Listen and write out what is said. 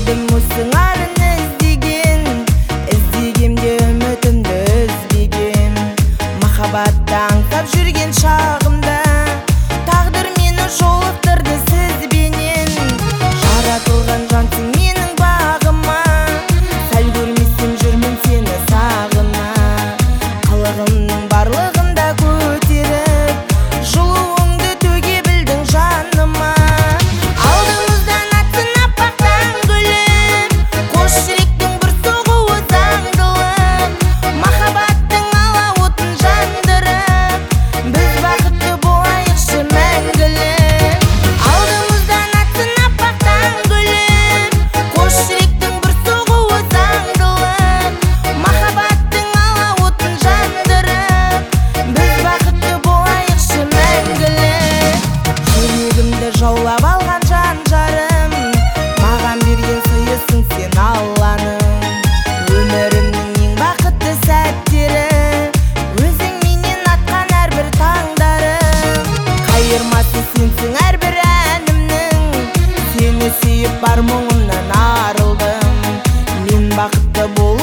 едім мұсыңарын іздегемде үмітімді үзбегем. Махаббатты аңсап жүрген шағымда тағдыр мені жолықтырды сізбенен. Жаратылған жансың менің бағыма, сәл көрмесем жүрмін сені сағына. Қылығымның барлығын да көтеріп, жылуыңды төге білдің жаныма. Алдымыздан атсын аппақтан гүлім, қос жүректің бір соғуы заңдылық. Махаббаттың алауытын жандырып, біз бақытты болайықшы мәңгілік. Алдымыздан атсын аппақтан гүлім, қос жүректің бір соғуы заңдылық. Махаббаттың алауытын жандырып, біз бақытты болайықшы мәңгілік. Жүрегімді жаулап алған жан жарым, маған берген сыйысың сен Алланың. Өмірімнің ең бақытты сәттері, өзің менен атқан әрбір таңдарым. Қайырмасы сенсің әрбір әнімнің, сені сүйіп бар мұңымнан арылдым. Мен бақытты бол